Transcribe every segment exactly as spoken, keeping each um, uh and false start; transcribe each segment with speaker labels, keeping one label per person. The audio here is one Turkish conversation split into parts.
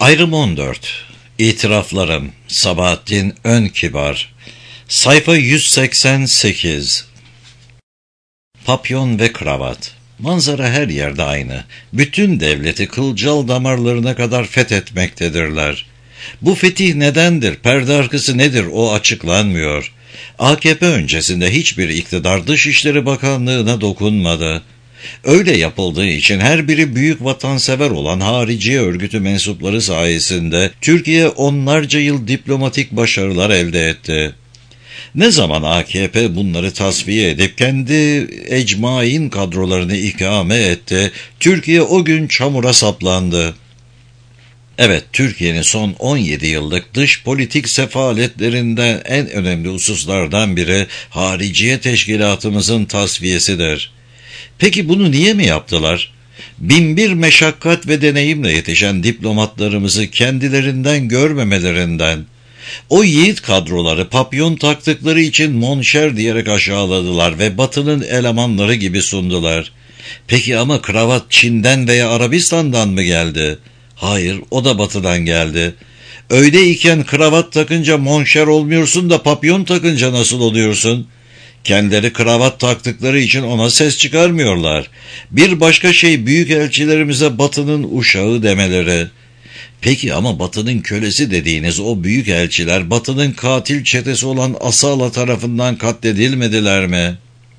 Speaker 1: Ayrım on dört. İtiraflarım. Sabahattin Önkibar. Sayfa yüz seksen sekiz. Papyon ve kravat. Manzara her yerde aynı. Bütün devleti kılcal damarlarına kadar fethetmektedirler. Bu fetih nedendir, perde arkası nedir o açıklanmıyor. A K P öncesinde hiçbir iktidar Dışişleri Bakanlığı'na dokunmadı. Öyle yapıldığı için her biri büyük vatansever olan harici örgütü mensupları sayesinde Türkiye onlarca yıl diplomatik başarılar elde etti. Ne zaman A K P bunları tasfiye edip kendi ecmain kadrolarını ikame etti, Türkiye o gün çamura saplandı. Evet, Türkiye'nin son on yedi yıllık dış politik sefaletlerinden en önemli hususlardan biri hariciye teşkilatımızın tasfiyesidir. Peki bunu niye mi yaptılar? Binbir meşakkat ve deneyimle yetişen diplomatlarımızı kendilerinden görmemelerinden, o yiğit kadroları papyon taktıkları için monşer diyerek aşağıladılar ve Batı'nın elemanları gibi sundular. Peki ama kravat Çin'den veya Arabistan'dan mı geldi? Hayır, o da Batı'dan geldi. Öyleyken kravat takınca monşer olmuyorsun da papyon takınca nasıl oluyorsun? Kendileri kravat taktıkları için ona ses çıkarmıyorlar. Bir başka şey büyükelçilerimize Batı'nın uşağı demeleri. Peki ama Batı'nın kölesi dediğiniz o büyükelçiler Batı'nın katil çetesi olan Asala tarafından katledilmediler mi?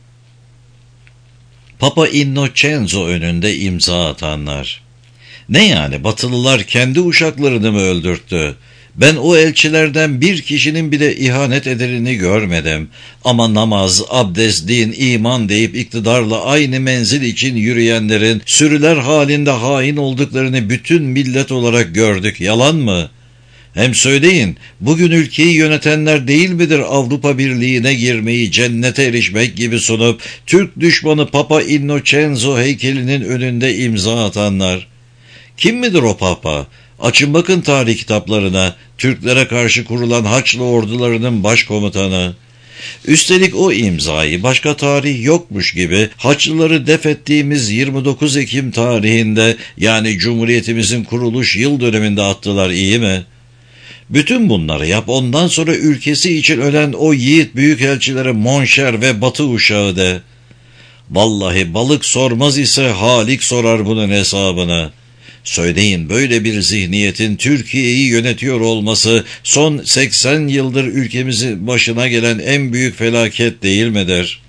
Speaker 1: Papa Innocenzo önünde imza atanlar. Ne yani, Batılılar kendi uşaklarını mı öldürttü? Ben o elçilerden bir kişinin bile ihanet ederini görmedim. Ama namaz, abdest, din, iman deyip iktidarla aynı menzil için yürüyenlerin sürüler halinde hain olduklarını bütün millet olarak gördük. Yalan mı? Hem söyleyin, bugün ülkeyi yönetenler değil midir Avrupa Birliği'ne girmeyi cennete erişmek gibi sunup Türk düşmanı Papa Innocenzo heykelinin önünde imza atanlar? Kim midir o Papa? Açın bakın tarih kitaplarına, Türklere karşı kurulan Haçlı ordularının başkomutanı. Üstelik o imzayı başka tarih yokmuş gibi Haçlıları def ettiğimiz yirmi dokuz Ekim tarihinde, yani Cumhuriyetimizin kuruluş yıl döneminde attılar, iyi mi? Bütün bunları yap, ondan sonra ülkesi için ölen o yiğit büyükelçilere monşer ve Batı uşağı de. Vallahi balık sormaz ise Halik sorar bunun hesabını. Söyleyin, böyle bir zihniyetin Türkiye'yi yönetiyor olması son seksen yıldır ülkemizin başına gelen en büyük felaket değil midir?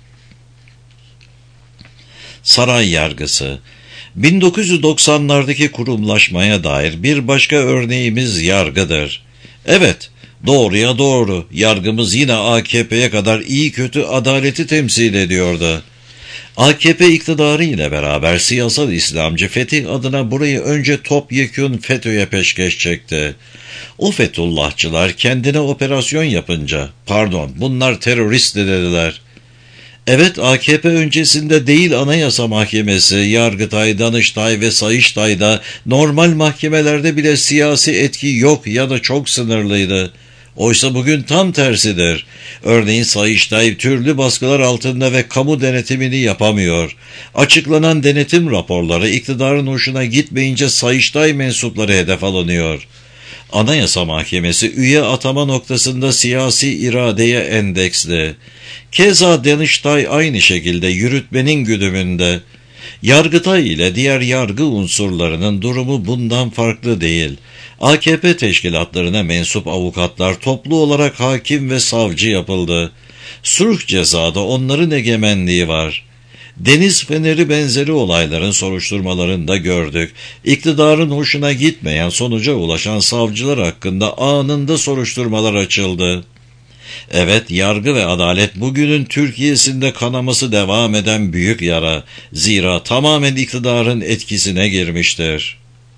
Speaker 1: Saray yargısı. bin dokuz yüz doksanlardaki kurumlaşmaya dair bir başka örneğimiz yargıdır. Evet, doğruya doğru, yargımız yine A K P'ye kadar iyi kötü adaleti temsil ediyordu. A K P iktidarı ile beraber siyasal İslamcı Fetih adına burayı önce topyekün FETÖ'ye peşkeş çekti. O Fethullahçılar kendine operasyon yapınca, pardon bunlar terörist dediler. Evet, A K P öncesinde değil Anayasa Mahkemesi, Yargıtay, Danıştay ve Sayıştay'da normal mahkemelerde bile siyasi etki yok ya da çok sınırlıydı. Oysa bugün tam tersidir. Örneğin Sayıştay türlü baskılar altında ve kamu denetimini yapamıyor. Açıklanan denetim raporları iktidarın hoşuna gitmeyince Sayıştay mensupları hedef alınıyor. Anayasa Mahkemesi üye atama noktasında siyasi iradeye endeksli. Keza Danıştay aynı şekilde yürütmenin güdümünde. Yargıtay ile diğer yargı unsurlarının durumu bundan farklı değil. A K P teşkilatlarına mensup avukatlar toplu olarak hakim ve savcı yapıldı. Sulh cezada onların egemenliği var. Deniz feneri benzeri olayların soruşturmalarında gördük. İktidarın hoşuna gitmeyen sonuca ulaşan savcılar hakkında anında soruşturmalar açıldı. Evet, yargı ve adalet bugünün Türkiye'sinde kanaması devam eden büyük yara. Zira tamamen iktidarın etkisine girmiştir.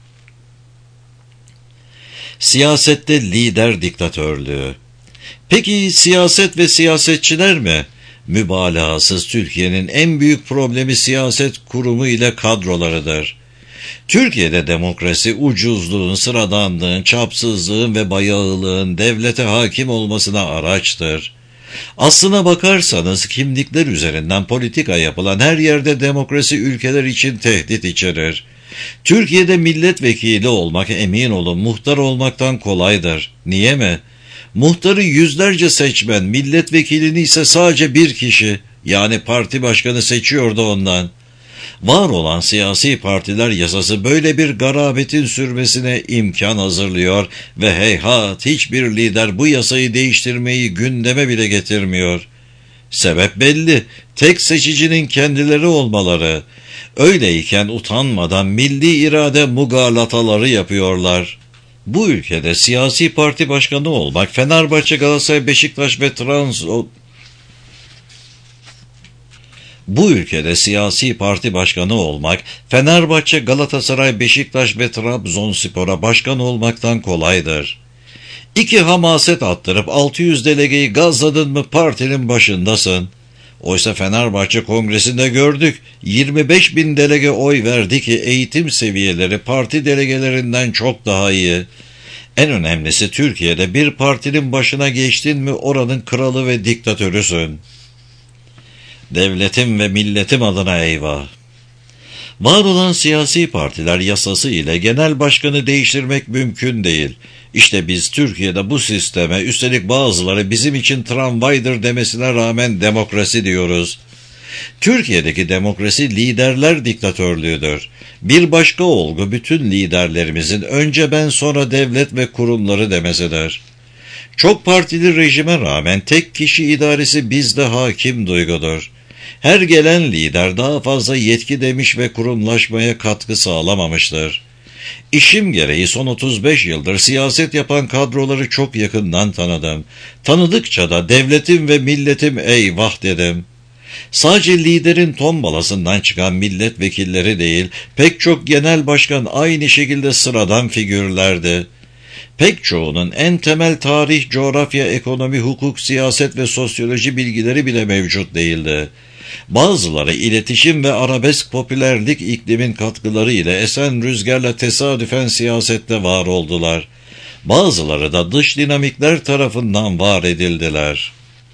Speaker 1: Siyasette lider diktatörlüğü. Peki siyaset ve siyasetçiler mi? Mübalağasız Türkiye'nin en büyük problemi siyaset kurumu ile kadrolarıdır. Türkiye'de demokrasi ucuzluğun, sıradanlığın, çapsızlığın ve bayağılığın devlete hakim olmasına araçtır. Aslına bakarsanız kimlikler üzerinden politika yapılan her yerde demokrasi ülkeler için tehdit içerir. Türkiye'de milletvekili olmak, emin olun, muhtar olmaktan kolaydır. Niye mi? Muhtarı yüzlerce seçmen, milletvekilini ise sadece bir kişi, yani parti başkanı seçiyordu ondan. Var olan siyasi partiler yasası böyle bir garabetin sürmesine imkan hazırlıyor ve heyhat hiçbir lider bu yasayı değiştirmeyi gündeme bile getirmiyor. Sebep belli, tek seçicinin kendileri olmaları. Öyleyken utanmadan milli irade mugalataları yapıyorlar. Bu ülkede siyasi parti başkanı olmak, Fenerbahçe, Galatasaray, Beşiktaş ve Trans... Bu ülkede siyasi parti başkanı olmak, Fenerbahçe, Galatasaray, Beşiktaş ve Trabzonspor'a başkan olmaktan kolaydır. İki hamaset attırıp altı yüz delegeyi gazladın mı partinin başındasın. Oysa Fenerbahçe Kongresi'nde gördük, yirmi beş bin delege oy verdi ki eğitim seviyeleri parti delegelerinden çok daha iyi. En önemlisi, Türkiye'de bir partinin başına geçtin mi oranın kralı ve diktatörüsün. Devletim ve milletim adına eyvah. Var olan siyasi partiler yasası ile genel başkanı değiştirmek mümkün değil. İşte biz Türkiye'de bu sisteme, üstelik bazıları bizim için tramvaydır demesine rağmen demokrasi diyoruz. Türkiye'deki demokrasi liderler diktatörlüğüdür. Bir başka olgu bütün liderlerimizin önce ben sonra devlet ve kurumları demesidir. Çok partili rejime rağmen tek kişi idaresi bizde hakim duygudur. Her gelen lider daha fazla yetki demiş ve kurumlaşmaya katkı sağlamamıştır. İşim gereği son otuz beş yıldır siyaset yapan kadroları çok yakından tanıdım. Tanıdıkça da devletim ve milletim eyvah dedim. Sadece liderin tombalasından çıkan milletvekilleri değil, pek çok genel başkan aynı şekilde sıradan figürlerdi. Pek çoğunun en temel tarih, coğrafya, ekonomi, hukuk, siyaset ve sosyoloji bilgileri bile mevcut değildi. Bazıları iletişim ve arabesk popülerlik iklimin katkıları ile esen rüzgarla tesadüfen siyasette var oldular. Bazıları da dış dinamikler tarafından var edildiler.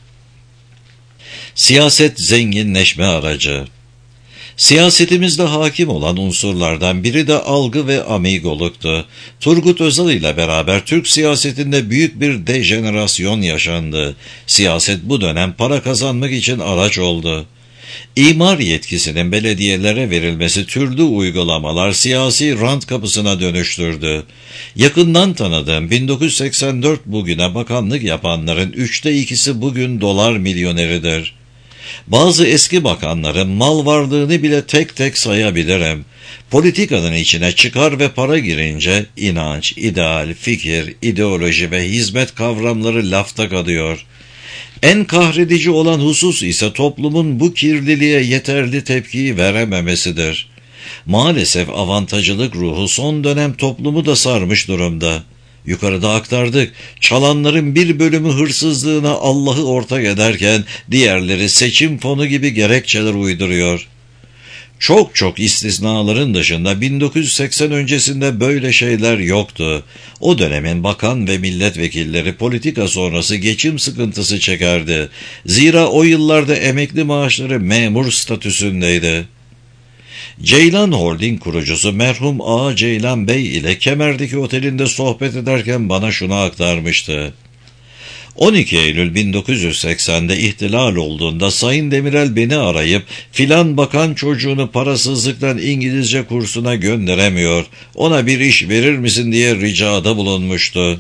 Speaker 1: Siyaset zenginleşme aracı. Siyasetimizde hakim olan unsurlardan biri de algı ve amigoluktu. Turgut Özal ile beraber Türk siyasetinde büyük bir dejenerasyon yaşandı. Siyaset bu dönem para kazanmak için araç oldu. İmar yetkisinin belediyelere verilmesi türlü uygulamalar siyasi rant kapısına dönüştürdü. Yakından tanıdığım bin dokuz yüz seksen dört bugüne bakanlık yapanların üçte ikisi bugün dolar milyoneridir. Bazı eski bakanların mal varlığını bile tek tek sayabilirim. Politikanın içine çıkar ve para girince inanç, ideal, fikir, ideoloji ve hizmet kavramları lafta kalıyor. En kahredici olan husus ise toplumun bu kirliliğe yeterli tepkiyi verememesidir. Maalesef avantajcılık ruhu son dönem toplumu da sarmış durumda. Yukarıda aktardık, çalanların bir bölümü hırsızlığına Allah'ı ortak ederken diğerleri seçim fonu gibi gerekçeler uyduruyor. Çok çok istisnaların dışında bin dokuz yüz seksen öncesinde böyle şeyler yoktu. O dönemin bakan ve milletvekilleri politika sonrası geçim sıkıntısı çekerdi. Zira o yıllarda emekli maaşları memur statüsündeydi. Ceylan Holding kurucusu merhum Ağa Ceylan Bey ile Kemer'deki otelinde sohbet ederken bana şunu aktarmıştı. on iki Eylül bin dokuz yüz seksende ihtilal olduğunda Sayın Demirel beni arayıp filan bakan çocuğunu parasızlıktan İngilizce kursuna gönderemiyor, ona bir iş verir misin diye ricada bulunmuştu.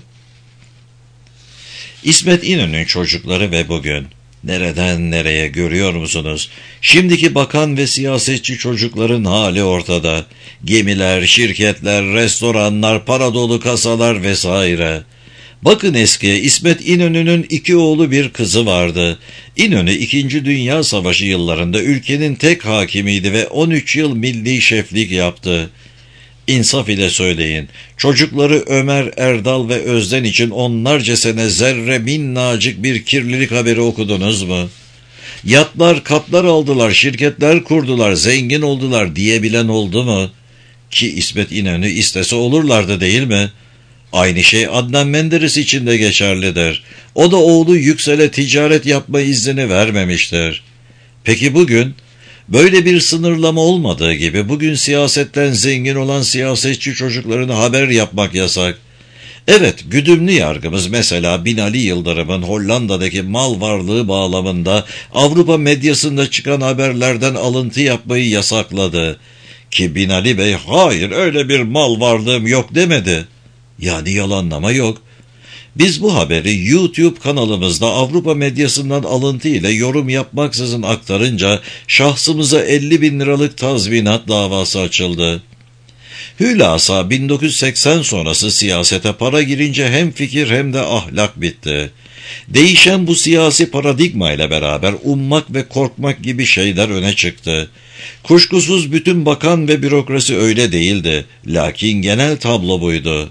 Speaker 1: İsmet İnönü'nün çocukları ve bugün. Nereden nereye görüyor musunuz? Şimdiki bakan ve siyasetçi çocukların hali ortada. Gemiler, şirketler, restoranlar, para dolu kasalar vesaire. Bakın eskiye, İsmet İnönü'nün iki oğlu bir kızı vardı. İnönü İkinci Dünya Savaşı yıllarında ülkenin tek hakimiydi ve on üç yıl milli şeflik yaptı. İnsaf ile söyleyin, çocukları Ömer, Erdal ve Özden için onlarca sene zerre minnacık bir kirlilik haberi okudunuz mu? Yatlar, katlar aldılar, şirketler kurdular, zengin oldular diyebilen oldu mu? Ki İsmet İnönü istese olurlardı değil mi? Aynı şey Adnan Menderes için de geçerlidir. O da oğlu Yüksel'e ticaret yapma iznini vermemiştir. Peki bugün? Böyle bir sınırlama olmadığı gibi bugün siyasetten zengin olan siyasetçi çocuklarına haber yapmak yasak. Evet, güdümlü yargımız mesela Binali Yıldırım'ın Hollanda'daki mal varlığı bağlamında Avrupa medyasında çıkan haberlerden alıntı yapmayı yasakladı. Ki Binali Bey hayır öyle bir mal varlığım yok demedi. Yani yalanlama yok. Biz bu haberi YouTube kanalımızda Avrupa medyasından alıntı ile yorum yapmaksızın aktarınca şahsımıza elli bin liralık tazminat davası açıldı. Hülasa bin dokuz yüz seksen sonrası siyasete para girince hem fikir hem de ahlak bitti. Değişen bu siyasi paradigma ile beraber ummak ve korkmak gibi şeyler öne çıktı. Kuşkusuz bütün bakan ve bürokrasi öyle değildi. Lakin genel tablo buydu.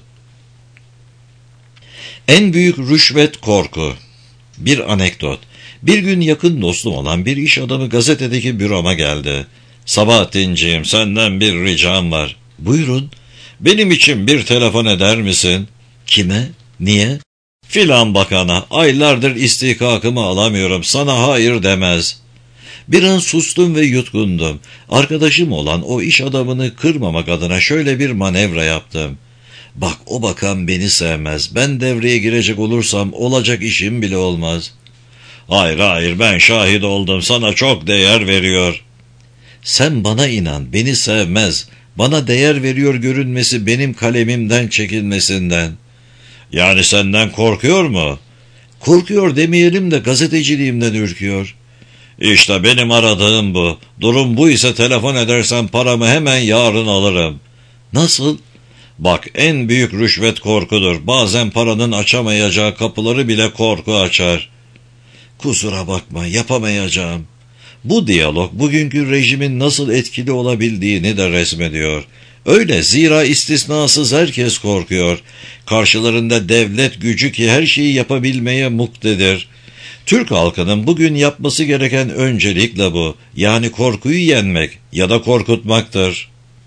Speaker 1: En büyük rüşvet korku. Bir anekdot. Bir gün yakın dostum olan bir iş adamı gazetedeki büroma geldi. Sabahattinciğim, senden bir ricam var. Buyurun. Benim için bir telefon eder misin? Kime? Niye? Filan bakana. Aylardır istihkakımı alamıyorum. Sana hayır demez. Bir an sustum ve yutkundum. Arkadaşım olan o iş adamını kırmamak adına şöyle bir manevra yaptım. Bak, o bakan beni sevmez. Ben devreye girecek olursam olacak işim bile olmaz. Hayır hayır, ben şahit oldum. Sana çok değer veriyor. Sen bana inan, beni sevmez. Bana değer veriyor görünmesi benim kalemimden çekilmesinden. Yani senden korkuyor mu? Korkuyor demeyelim de gazeteciliğimden ürküyor. İşte benim aradığım bu. Durum bu ise telefon edersen paramı hemen yarın alırım. Nasıl? Bak, en büyük rüşvet korkudur. Bazen paranın açamayacağı kapıları bile korku açar. Kusura bakma, yapamayacağım. Bu diyalog bugünkü rejimin nasıl etkili olabildiğini de resmediyor. Öyle, zira istisnasız herkes korkuyor. Karşılarında devlet gücü ki her şeyi yapabilmeye muktedir. Türk halkının bugün yapması gereken öncelikle bu. Yani korkuyu yenmek ya da korkutmaktır.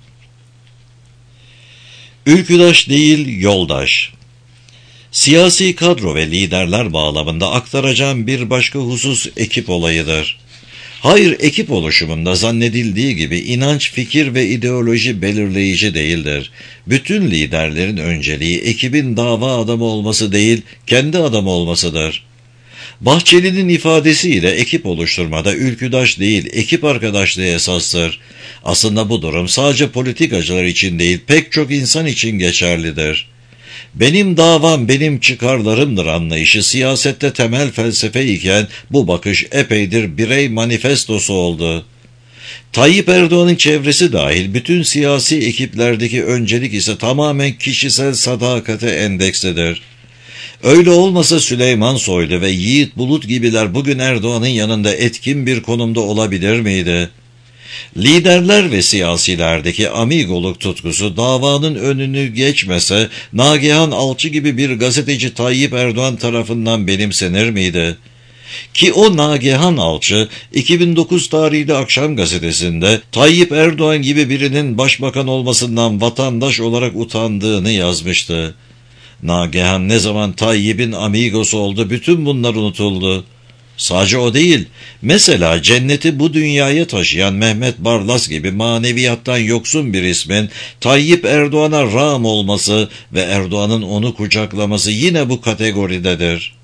Speaker 1: Ülküdaş değil, yoldaş. Siyasi kadro ve liderler bağlamında aktaracağım bir başka husus ekip olayıdır. Hayır, ekip oluşumunda zannedildiği gibi inanç, fikir ve ideoloji belirleyici değildir. Bütün liderlerin önceliği ekibin dava adamı olması değil, kendi adamı olmasıdır. Bahçeli'nin ifadesiyle ekip oluşturmada ülküdaş değil, ekip arkadaşlığı esastır. Aslında bu durum sadece politikacılar için değil, pek çok insan için geçerlidir. Benim davam benim çıkarlarımdır anlayışı siyasette temel felsefe iken bu bakış epeydir birey manifestosu oldu. Tayyip Erdoğan'ın çevresi dahil bütün siyasi ekiplerdeki öncelik ise tamamen kişisel sadakate endekslidir. Öyle olmasa Süleyman Soylu ve Yiğit Bulut gibiler bugün Erdoğan'ın yanında etkin bir konumda olabilir miydi? Liderler ve siyasilerdeki amigoluk tutkusu davanın önünü geçmese Nagihan Alçı gibi bir gazeteci Tayyip Erdoğan tarafından benimsenir miydi? Ki o Nagihan Alçı iki bin dokuz tarihli Akşam Gazetesi'nde Tayyip Erdoğan gibi birinin başbakan olmasından vatandaş olarak utandığını yazmıştı. Nagihan ne zaman Tayyip'in amigosu oldu, bütün bunlar unutuldu. Sadece o değil, mesela cenneti bu dünyaya taşıyan Mehmet Barlas gibi maneviyattan yoksun bir ismin Tayyip Erdoğan'a rağm olması ve Erdoğan'ın onu kucaklaması yine bu kategoridedir.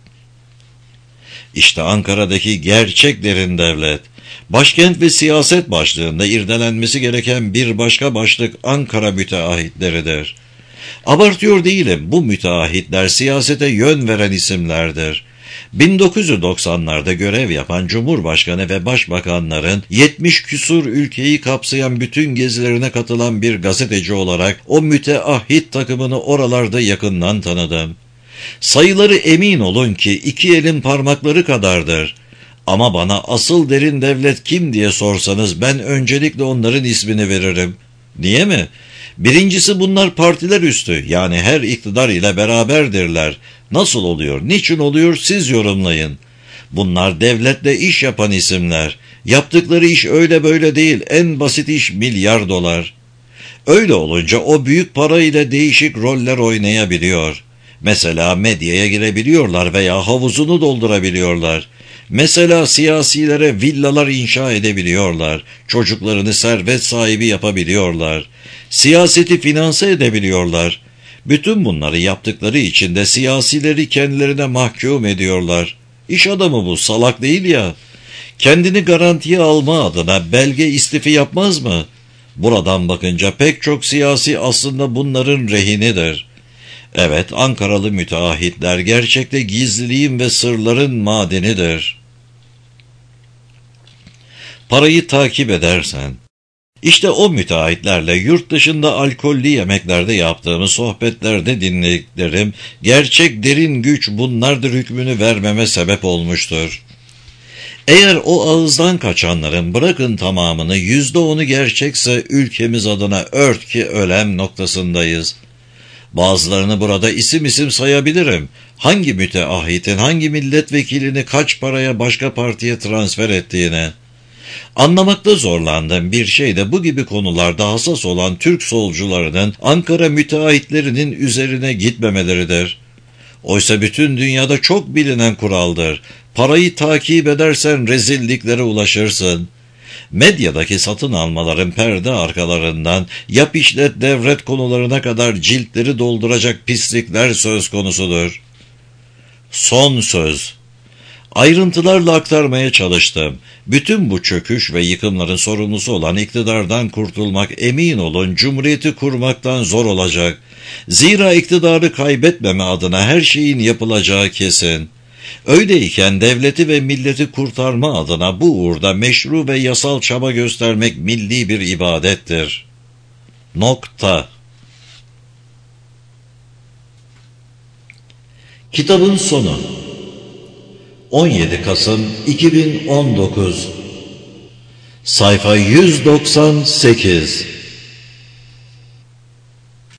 Speaker 1: İşte Ankara'daki gerçek derin devlet. Başkent ve siyaset başlığında irdelenmesi gereken bir başka başlık Ankara müteahhitleridir. Abartıyor değilim, bu müteahhitler siyasete yön veren isimlerdir. bin dokuz yüz doksanlarda görev yapan Cumhurbaşkanı ve Başbakanların yetmiş küsur ülkeyi kapsayan bütün gezilerine katılan bir gazeteci olarak o müteahhit takımını oralarda yakından tanıdım. Sayıları emin olun ki iki elin parmakları kadardır. Ama bana asıl derin devlet kim diye sorsanız ben öncelikle onların ismini veririm. Niye mi? Birincisi, bunlar partiler üstü, yani her iktidar ile beraberdirler. Nasıl oluyor, niçin oluyor siz yorumlayın. Bunlar devletle iş yapan isimler. Yaptıkları iş öyle böyle değil, en basit iş milyar dolar. Öyle olunca o büyük para ile değişik roller oynayabiliyor. Mesela medyaya girebiliyorlar veya havuzunu doldurabiliyorlar. Mesela siyasilere villalar inşa edebiliyorlar, çocuklarını servet sahibi yapabiliyorlar, siyaseti finanse edebiliyorlar. Bütün bunları yaptıkları için de siyasileri kendilerine mahkum ediyorlar. İş adamı bu, salak değil ya. Kendini garantiye alma adına belge istifi yapmaz mı? Buradan bakınca pek çok siyasi aslında bunların rehinidir. Evet, Ankaralı müteahhitler gerçekte gizliliğin ve sırların madenidir. Parayı takip edersen, işte o müteahhitlerle yurt dışında alkollü yemeklerde yaptığımız sohbetlerde dinlediklerim, gerçek derin güç bunlardır hükmünü vermeme sebep olmuştur. Eğer o ağızdan kaçanların bırakın tamamını, yüzde onu gerçekse ülkemiz adına ört ki ölem noktasındayız. Bazılarını burada isim isim sayabilirim. Hangi müteahhitin, hangi milletvekilini kaç paraya başka partiye transfer ettiğini. Anlamakta zorlandığım bir şey de bu gibi konularda hassas olan Türk solcularının Ankara müteahhitlerinin üzerine gitmemeleridir. Oysa bütün dünyada çok bilinen kuraldır. Parayı takip edersen rezilliklere ulaşırsın. Medyadaki satın almaların perde arkalarından yap işlet devret konularına kadar ciltleri dolduracak pislikler söz konusudur. Son söz. Ayrıntılarla aktarmaya çalıştım. Bütün bu çöküş ve yıkımların sorumlusu olan iktidardan kurtulmak, emin olun, cumhuriyeti kurmaktan zor olacak. Zira iktidarı kaybetmeme adına her şeyin yapılacağı kesin. Öyleyken devleti ve milleti kurtarma adına bu uğurda meşru ve yasal çaba göstermek milli bir ibadettir. Nokta. Kitabın sonu. on yedi Kasım iki bin on dokuz. Sayfa yüz doksan sekiz.